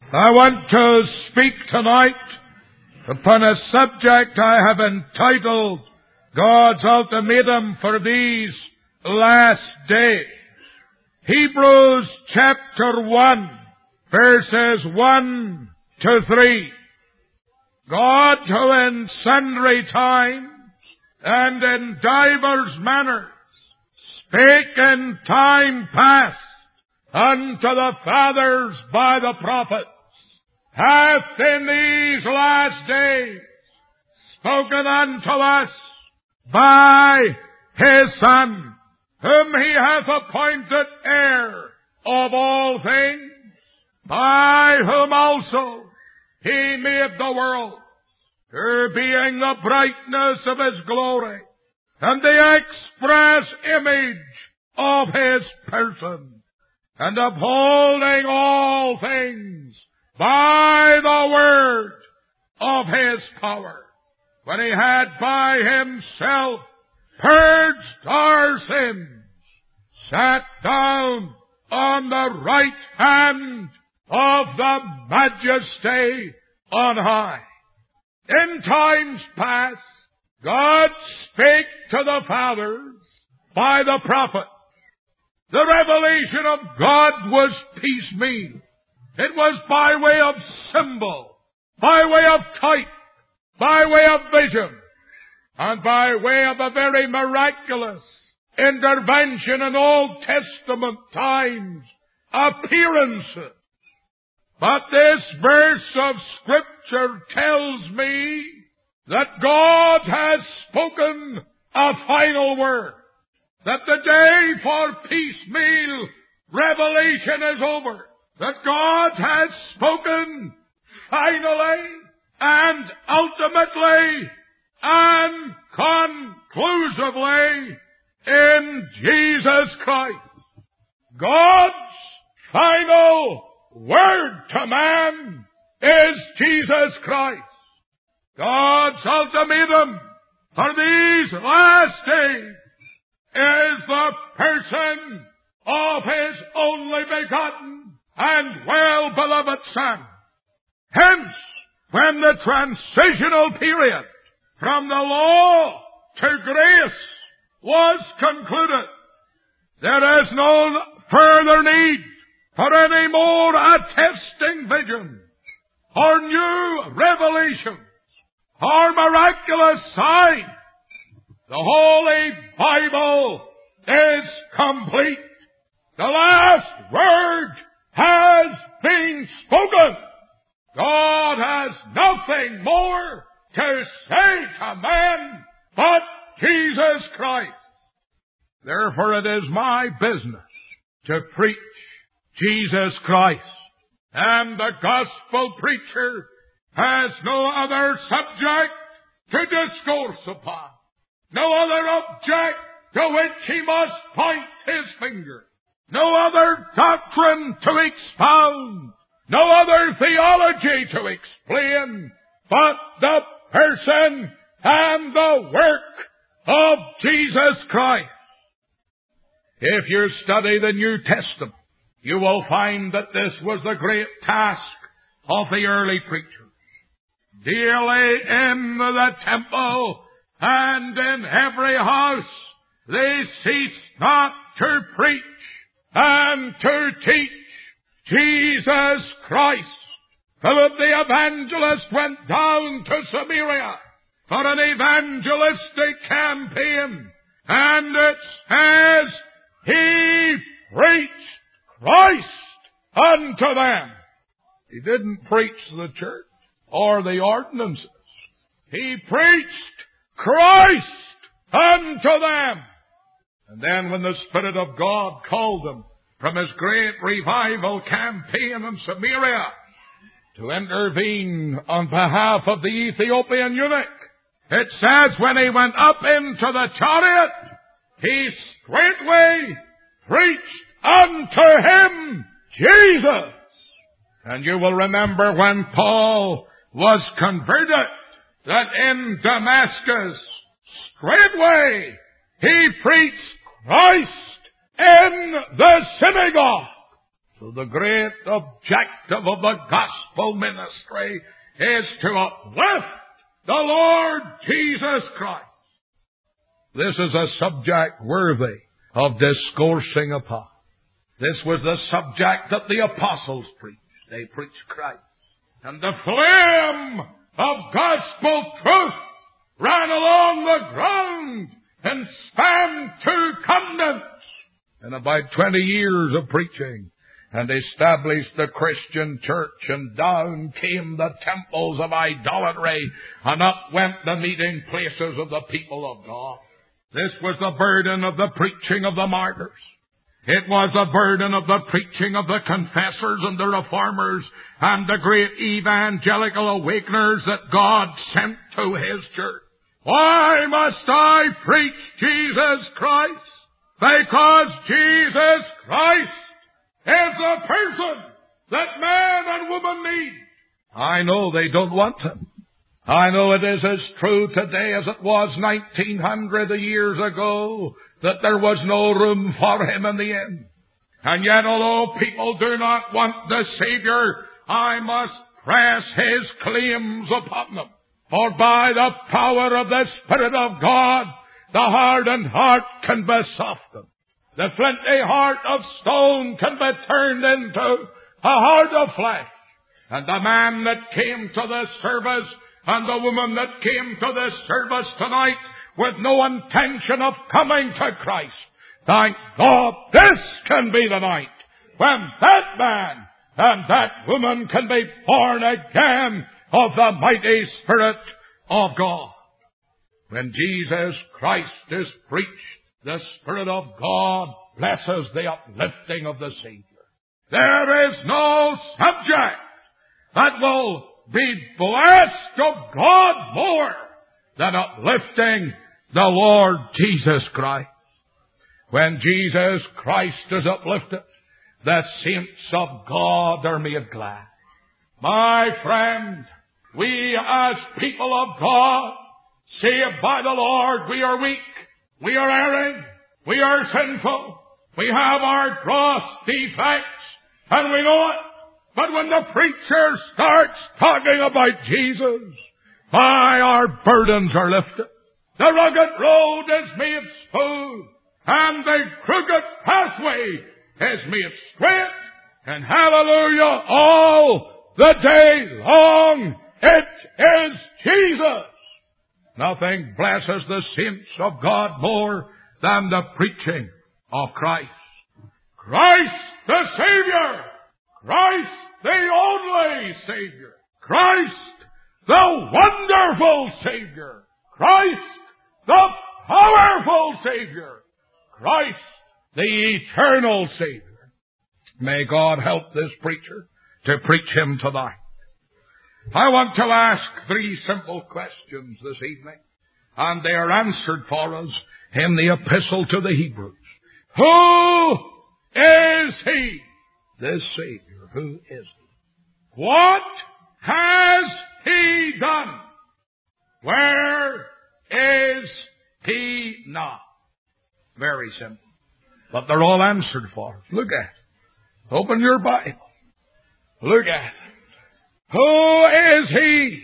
I want to speak tonight upon a subject I have entitled God's Ultimatum for These Last Days. Hebrews chapter 1, verses 1 to 3. God, who in sundry times and in divers manners spake in time past unto the fathers by the prophets, hath in these last days spoken unto us by His Son, whom He hath appointed heir of all things, by whom also He made the world, who being the brightness of His glory, and the express image of His person, and upholding all things by the word of His power, when He had by Himself purged our sins, sat down on the right hand of the Majesty on high. In times past, God spake to the fathers by the prophets. The revelation of God was piecemeal. It was by way of symbol, by way of type, by way of vision, and by way of a very miraculous intervention in Old Testament times, appearances. But this verse of Scripture tells me that God has spoken a final word, that the day for piecemeal revelation is over, that God has spoken finally and ultimately and conclusively in Jesus Christ. God's final word to man is Jesus Christ. God's ultimatum for these last days is the person of His only begotten and well-beloved Son. Hence, when the transitional period from the law to grace was concluded, there is no further need for any more attesting vision, or new revelations, or miraculous signs. The Holy Bible is complete. The last word has been spoken. God has nothing more to say to man but Jesus Christ. Therefore it is my business to preach Jesus Christ. And the gospel preacher has no other subject to discourse upon, no other object to which he must point his finger, no other doctrine to expound, no other theology to explain, but the person and the work of Jesus Christ. If you study the New Testament, you will find that this was the great task of the early preachers. Daily in the temple and in every house they ceased not to preach and to teach Jesus Christ. Philip the evangelist went down to Samaria for an evangelistic campaign, and it says he preached Christ unto them. He didn't preach the church or the ordinances. He preached Christ unto them. And then when the Spirit of God called them from His great revival campaign in Samaria to intervene on behalf of the Ethiopian eunuch, it says when he went up into the chariot, he straightway preached unto him Jesus. And you will remember when Paul was converted, that in Damascus, straightway he preached Christ in the synagogue. So the great objective of the gospel ministry is to uplift the Lord Jesus Christ. This is a subject worthy of discoursing upon. This was the subject that the apostles preached. They preached Christ. And the flame of gospel truth ran along the ground and spanned 2 continents. And about 20 years of preaching, and established the Christian church, and down came the temples of idolatry, and up went the meeting places of the people of God. This was the burden of the preaching of the martyrs. It was the burden of the preaching of the confessors and the reformers and the great evangelical awakeners that God sent to His church. Why must I preach Jesus Christ? Because Jesus Christ is the person that man and woman need. I know they don't want Him. I know it is as true today as it was 1900 years ago that there was no room for Him in the end. And yet, although people do not want the Savior, I must press His claims upon them. For by the power of the Spirit of God, the hardened heart can be softened. The flinty heart of stone can be turned into a heart of flesh. And the man that came to the service and the woman that came to the service tonight with no intention of coming to Christ, thank God this can be the night when that man and that woman can be born again of the mighty Spirit of God. When Jesus Christ is preached, the Spirit of God blesses the uplifting of the Savior. There is no subject that will be blessed of God more than uplifting the Lord Jesus Christ. When Jesus Christ is uplifted, the saints of God are made glad. My friend, we as people of God, saved by the Lord, we are weak, we are erring, we are sinful, we have our gross defects, and we know it. But when the preacher starts talking about Jesus, my, our burdens are lifted. The rugged road is made smooth, and the crooked pathway is made straight, and hallelujah, all the day long, it is Jesus. Nothing blesses the saints of God more than the preaching of Christ. Christ the Savior. Christ the only Savior. Christ the wonderful Savior. Christ the powerful Savior. Christ the eternal Savior. May God help this preacher to preach Him tonight. I want to ask 3 simple questions this evening, and they are answered for us in the Epistle to the Hebrews. Who is He? This Savior, who is He? What has He done? Where is He not? Very simple. But they're all answered for us. Look at it. Open your Bible. Look at it. Who is He?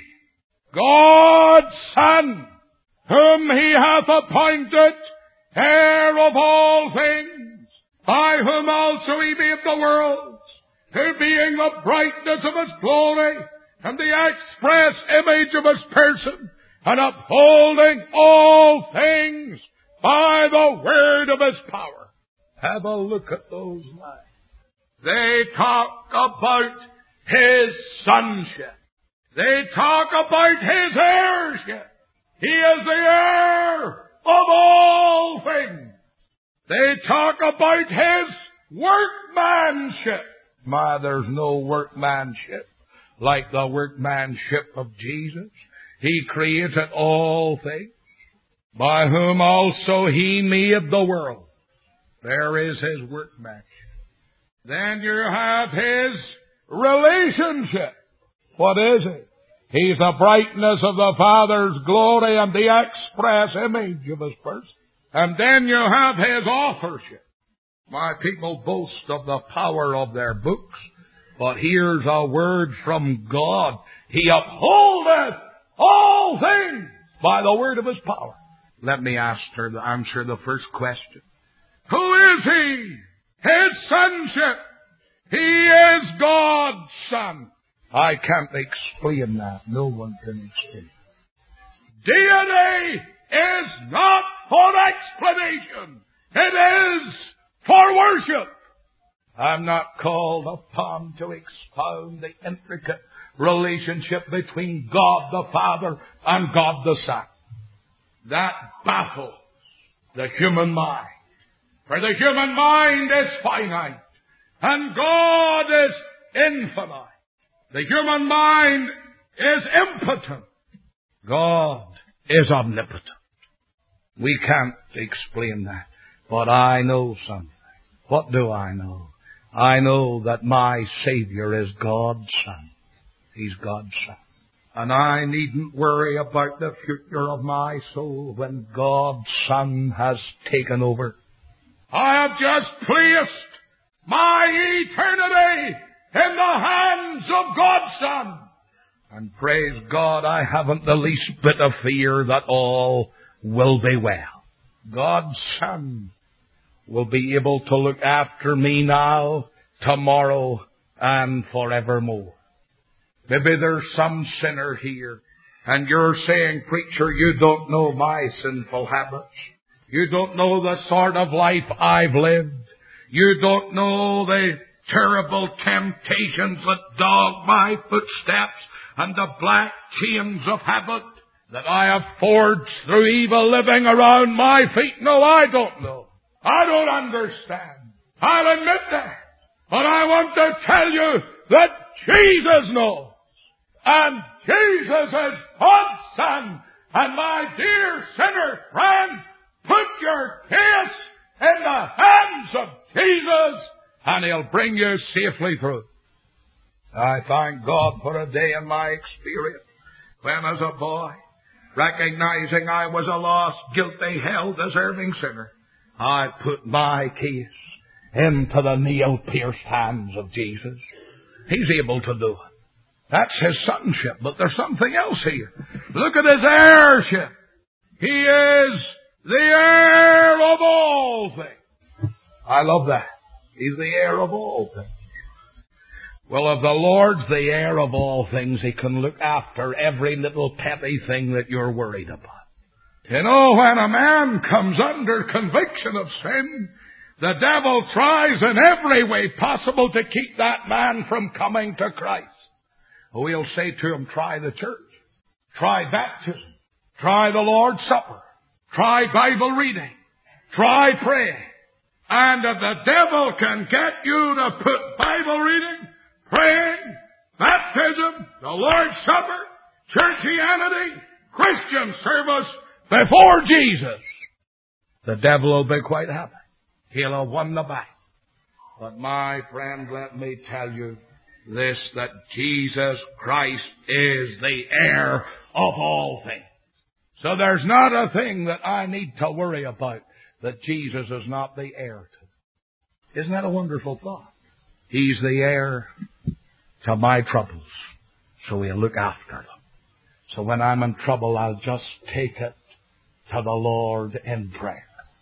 God's Son, whom He hath appointed heir of all things, by whom also He made the worlds, who being the brightness of His glory, and the express image of His person, and upholding all things by the word of His power. Have a look at those lines. They talk about His sonship. They talk about His heirship. He is the heir of all things. They talk about His workmanship. My, there's no workmanship like the workmanship of Jesus. He created all things, by whom also He made the world. There is His workmanship. Then you have His relationship. What is it? He's the brightness of the Father's glory and the express image of His person. And then you have His authorship. My people boast of the power of their books, but here's a word from God. He upholdeth all things by the word of His power. Let me answer the first question. Who is He? His sonship. He is God's Son. I can't explain that. No one can explain. Deity is not for explanation. It is for worship. I'm not called upon to expound the intricate relationship between God the Father and God the Son. That baffles the human mind. For the human mind is finite, and God is infinite. The human mind is impotent. God is omnipotent. We can't explain that, but I know something. What do I know? I know that my Savior is God's Son. He's God's Son. And I needn't worry about the future of my soul when God's Son has taken over. I have just placed my eternity in the hands of God's Son. And praise God, I haven't the least bit of fear that all will be well. God's Son will be able to look after me now, tomorrow, and forevermore. Maybe there's some sinner here, and you're saying, preacher, you don't know my sinful habits. You don't know the sort of life I've lived. You don't know the terrible temptations that dog my footsteps and the black chains of habit that I have forged through evil living around my feet. No, I don't know. I don't understand. I'll admit that. But I want to tell you that Jesus knows. And Jesus is God's Son. And my dear sinner friend, put your case in the hands of Jesus, and He'll bring you safely through. I thank God for a day in my experience when, as a boy, recognizing I was a lost, guilty, hell-deserving sinner, I put my case into the nail-pierced hands of Jesus. He's able to do it. That's His sonship, but there's something else here. Look at His heirship. He is the heir of all things. I love that. He's the heir of all things. Well, if the Lord's the heir of all things, He can look after every little petty thing that you're worried about. You know, when a man comes under conviction of sin, the devil tries in every way possible to keep that man from coming to Christ. We'll say to him, try the church, try baptism, try the Lord's Supper, try Bible reading, try praying. And if the devil can get you to put Bible reading, praying, baptism, the Lord's Supper, churchianity, Christian service before Jesus, the devil will be quite happy. He'll have won the battle. But my friend, let me tell you this, that Jesus Christ is the heir of all things. So there's not a thing that I need to worry about that Jesus is not the heir to. Isn't that a wonderful thought? He's the heir to my troubles, so He'll look after them. So when I'm in trouble, I'll just take it to the Lord in prayer.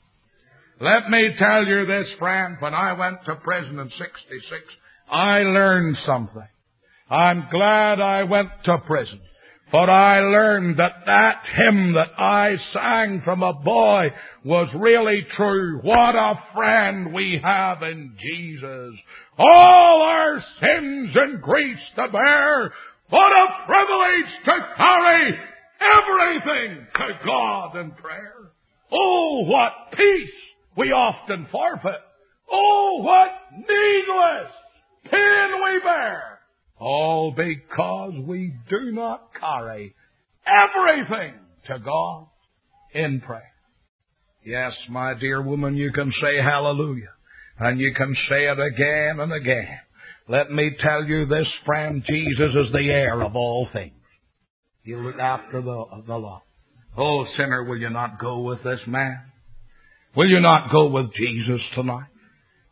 Let me tell you this, friend, when I went to prison in 66, I learned something. I'm glad I went to prison. But I learned that hymn that I sang from a boy was really true. What a friend we have in Jesus. All our sins and griefs to bear. What a privilege to carry everything to God in prayer. Oh, what peace we often forfeit. Oh, what needless pain we bear. All because we do not carry everything to God in prayer. Yes, my dear woman, you can say hallelujah. And you can say it again and again. Let me tell you this, friend, Jesus is the heir of all things. He'll look after the lot. Oh, sinner, will you not go with this man? Will you not go with Jesus tonight?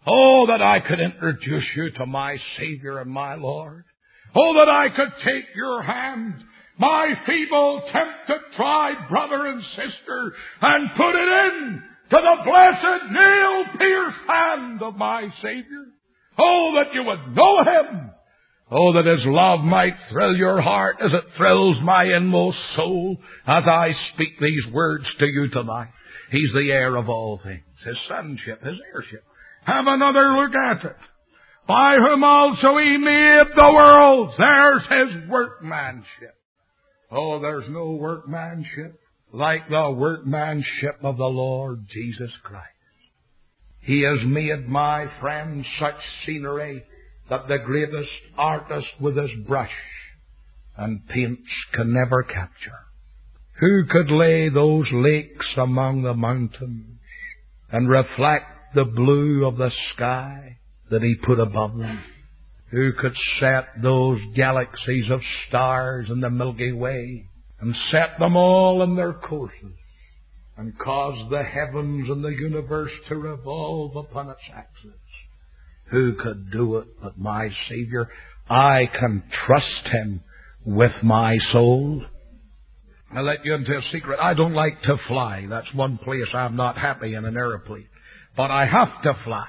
Oh, that I could introduce you to my Savior and my Lord. Oh, that I could take your hand, my feeble, tempted, tried brother and sister, and put it in to the blessed, nail-pierced hand of my Savior. Oh, that you would know Him. Oh, that His love might thrill your heart as it thrills my inmost soul as I speak these words to you tonight. He's the heir of all things, His sonship, His heirship. Have another look at it. By whom also He made the worlds. There's His workmanship. Oh, there's no workmanship like the workmanship of the Lord Jesus Christ. He has made, my friend, such scenery that the greatest artist with his brush and paints can never capture. Who could lay those lakes among the mountains and reflect the blue of the sky that He put above them? Who could set those galaxies of stars in the Milky Way and set them all in their courses and cause the heavens and the universe to revolve upon its axis? Who could do it but my Savior? I can trust Him with my soul. I'll let you into a secret. I don't like to fly. That's one place I'm not happy in, an airplane. But I have to fly.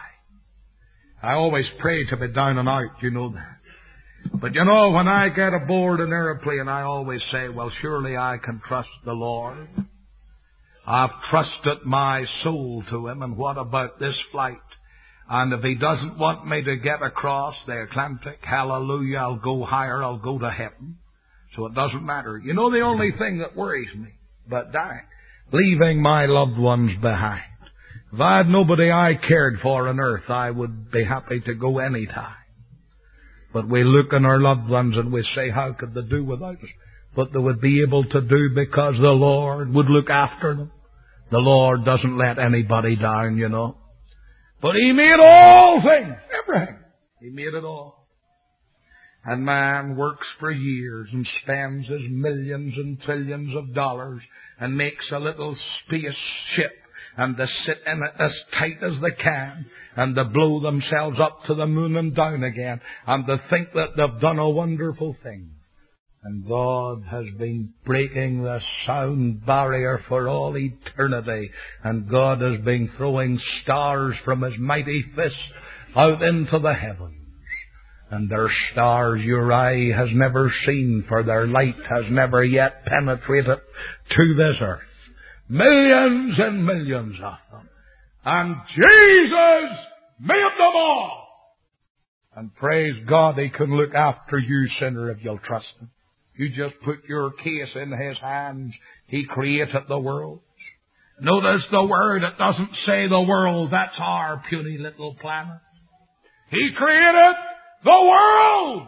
I always pray to be down and out, you know that. But you know, when I get aboard an airplane, I always say, well, surely I can trust the Lord. I've trusted my soul to Him, and what about this flight? And if He doesn't want me to get across the Atlantic, hallelujah, I'll go higher, I'll go to heaven. So it doesn't matter. You know the only thing that worries me but dying, leaving my loved ones behind. If I had nobody I cared for on earth, I would be happy to go any time. But we look on our loved ones and we say, how could they do without us? But they would be able to do because the Lord would look after them. The Lord doesn't let anybody down, you know. But He made all things, everything. He made it all. And man works for years and spends his millions and trillions of dollars and makes a little spaceship, and they sit in it as tight as they can, and they blow themselves up to the moon and down again, and they think that they've done a wonderful thing. And God has been breaking the sound barrier for all eternity, and God has been throwing stars from His mighty fist out into the heavens. And their stars your eye has never seen, for their light has never yet penetrated to this earth. Millions and millions of them. And Jesus made them all. And praise God, He can look after you, sinner, if you'll trust Him. You just put your case in His hands. He created the world. Notice the word, it doesn't say the world. That's our puny little planet. He created the world.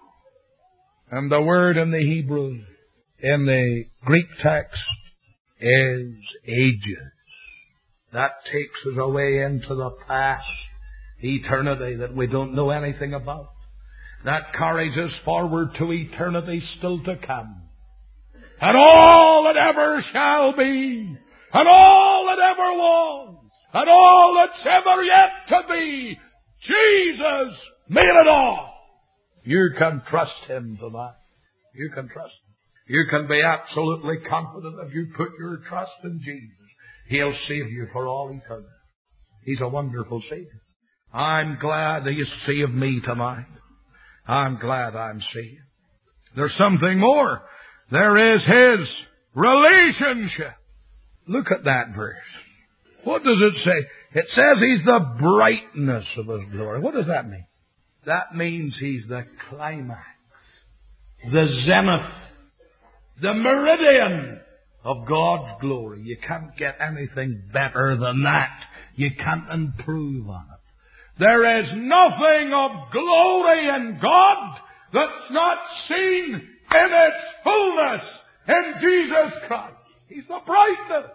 And the word in the Hebrew, in the Greek text, is ages. That takes us away into the past eternity that we don't know anything about. That carries us forward to eternity still to come. And all that ever shall be, and all that ever was, and all that's ever yet to be, Jesus made it all. You can trust Him tonight. You can trust Him. You can be absolutely confident if you put your trust in Jesus. He'll save you for all eternity. He's a wonderful Savior. I'm glad He saved me tonight. I'm glad I'm saved. There's something more. There is His relationship. Look at that verse. What does it say? It says He's the brightness of His glory. What does that mean? That means He's the climax, the zenith, the meridian of God's glory. You can't get anything better than that. You can't improve on it. There is nothing of glory in God that's not seen in its fullness in Jesus Christ. He's the brightness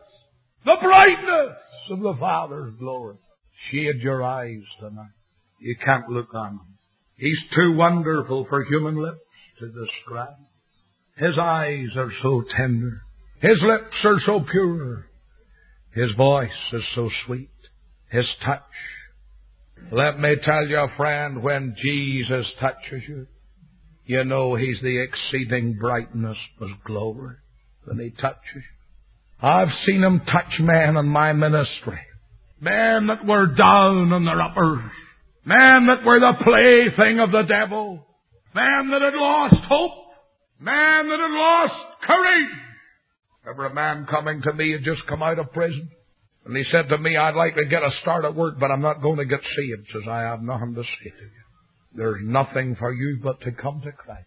of the Father's glory. Shade your eyes tonight. You can't look on Him. He's too wonderful for human lips to describe. His eyes are so tender. His lips are so pure. His voice is so sweet. His touch Let me tell you, friend, when Jesus touches you, you know He's the exceeding brightness of His glory when He touches you. I've seen Him touch men in my ministry. Men that were down on their uppers. Men that were the plaything of the devil. Men that had lost hope. Men that had lost courage. Remember a man coming to me, had just come out of prison. And he said to me, I'd like to get a start at work, but I'm not going to get saved. Says, I have nothing to say to you. There's nothing for you but to come to Christ.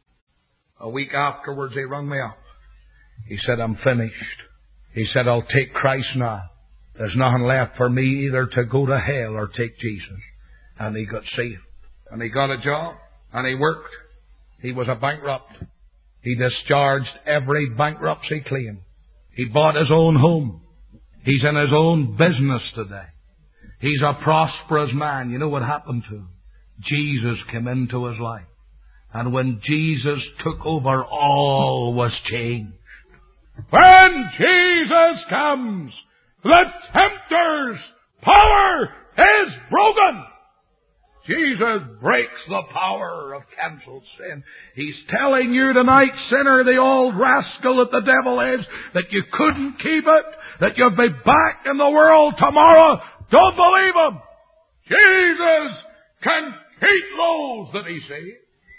A week afterwards, he rung me up. He said, I'm finished. He said, I'll take Christ now. There's nothing left for me either to go to hell or take Jesus. And he got saved. And he got a job. And he worked. He was a bankrupt. He discharged every bankruptcy claim. He bought his own home. He's in his own business today. He's a prosperous man. You know what happened to him? Jesus came into his life. And when Jesus took over, all was changed. When Jesus comes, the tempter's power is broken. Jesus breaks the power of cancelled sin. He's telling you tonight, sinner, the old rascal that the devil is, that you couldn't keep it, that you'll be back in the world tomorrow. Don't believe him. Jesus can keep those that He saved.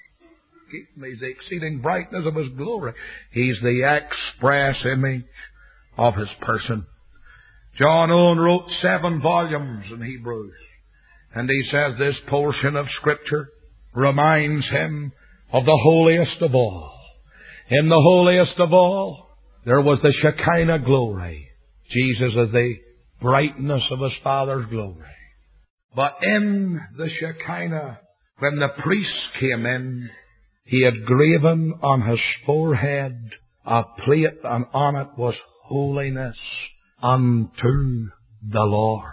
Keep them. He's the exceeding brightness of His glory. He's the express image of His person. John Owen wrote 7 volumes in Hebrews. And he says this portion of Scripture reminds him of the holiest of all. In the holiest of all, there was the Shekinah glory. Jesus is the brightness of His Father's glory. But in the Shekinah, when the priest came in, he had graven on his forehead a plate, and on it was holiness unto the Lord.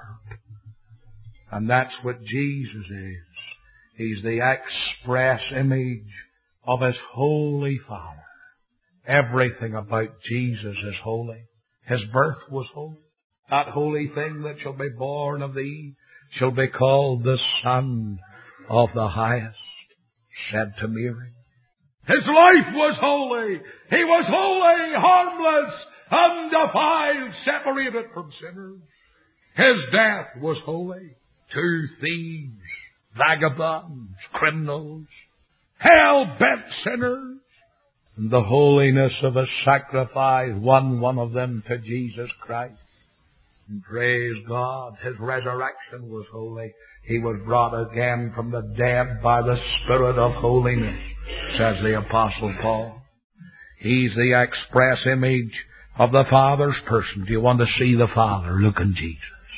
And that's what Jesus is. He's the express image of His Holy Father. Everything about Jesus is holy. His birth was holy. That holy thing that shall be born of thee shall be called the Son of the Highest, said to Mary. His life was holy. He was holy, harmless, undefiled, separated from sinners. His death was holy. 2 thieves, vagabonds, criminals, hell-bent sinners. And the holiness of His sacrifice won one of them to Jesus Christ. And praise God, His resurrection was holy. He was brought again from the dead by the Spirit of holiness, says the Apostle Paul. He's the express image of the Father's person. Do you want to see the Father? Look in Jesus.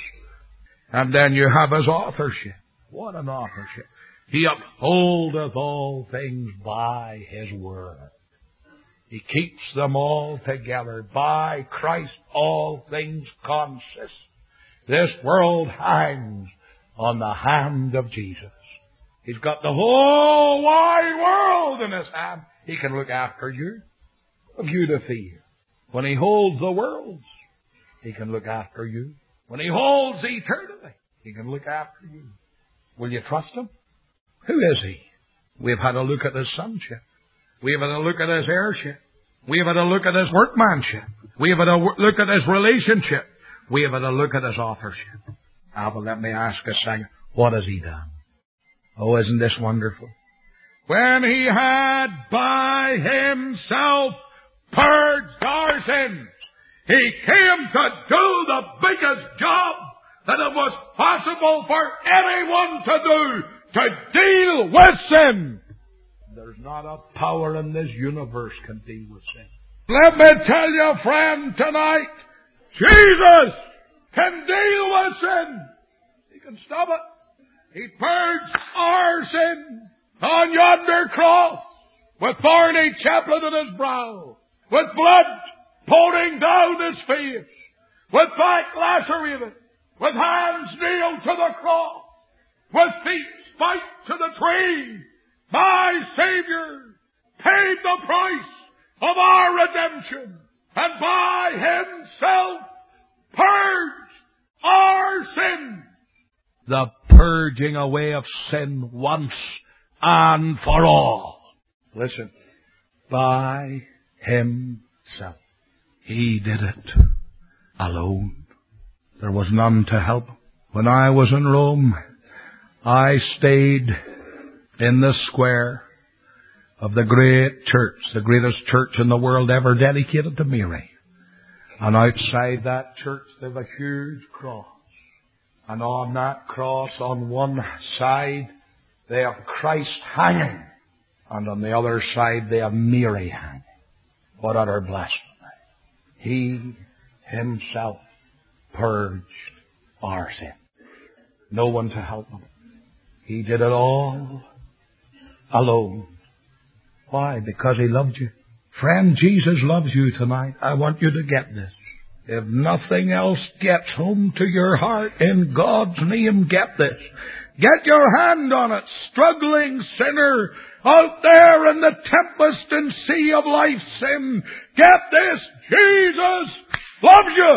And then you have His authorship. What an authorship. He upholdeth all things by His word. He keeps them all together. By Christ all things consist. This world hangs on the hand of Jesus. He's got the whole wide world in His hand. He can look after you. What have you to fear? When He holds the worlds, He can look after you. When He holds eternity, He can look after you. Will you trust Him? Who is He? We've had a look at His sonship. We've had a look at His heirship. We've had a look at His workmanship. We've had a look at His relationship. We've had a look at His authorship. But let me ask a second, what has He done? Oh, isn't this wonderful? When He had by Himself purged our sins, He came to do the biggest job that it was possible for anyone to do, to deal with sin. There's not a power in this universe can deal with sin. Let me tell you, friend, tonight, Jesus can deal with sin. He can stop it. He purged our sin on yonder cross with thorny chaplet in His brow, with blood pouring down His face, with back lacerated, with hands nailed to the cross, with feet spiked to the tree. My Savior paid the price of our redemption, and by Himself purged our sins. The purging away of sin once and for all. Listen, by Himself. He did it alone. There was none to help. When I was in Rome, I stayed in the square of the great church, the greatest church in the world ever dedicated to Mary. And outside that church there's a huge cross. And on that cross, on one side, they have Christ hanging. And on the other side, they have Mary hanging. What utter blasphemy. He Himself purged our sin. No one to help Him. He did it all alone. Why? Because He loved you. Friend, Jesus loves you tonight. I want you to get this. If nothing else gets home to your heart, in God's name, get this. Get your hand on it, struggling sinner out there in the tempest and sea of life's sin. Get this. Jesus loves you.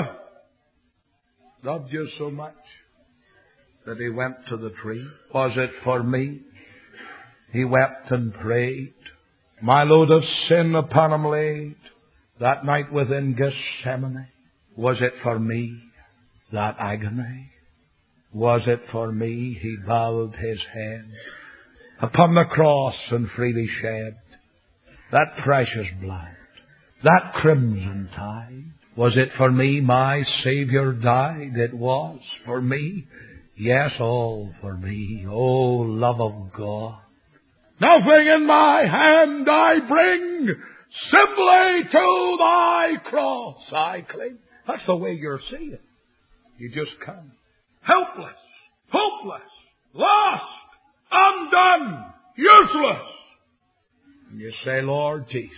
Loved you so much that He went to the tree. Was it for me? He wept and prayed. My load of sin upon Him laid. That night within Gethsemane. Was it for me, that agony? Was it for me He bowed His head upon the cross and freely shed that precious blood, that crimson tide? Was it for me my Savior died? It was for me. Yes, all for me. Oh, love of God. Nothing in my hand I bring, simply to Thy cross I cling. That's the way you're seeing. You just come. Helpless, hopeless, lost, undone, useless. And you say, Lord Jesus,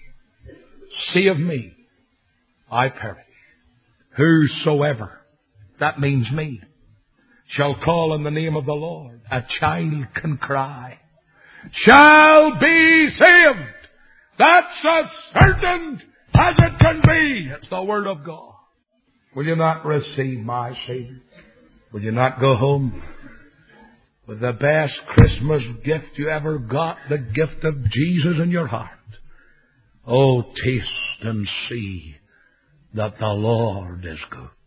save me, I perish. Whosoever, that means me, shall call on the name of the Lord, a child can cry, shall be saved. That's as certain as it can be. It's the Word of God. Will you not receive my Savior? Will you not go home with the best Christmas gift you ever got, the gift of Jesus in your heart? Oh, taste and see that the Lord is good.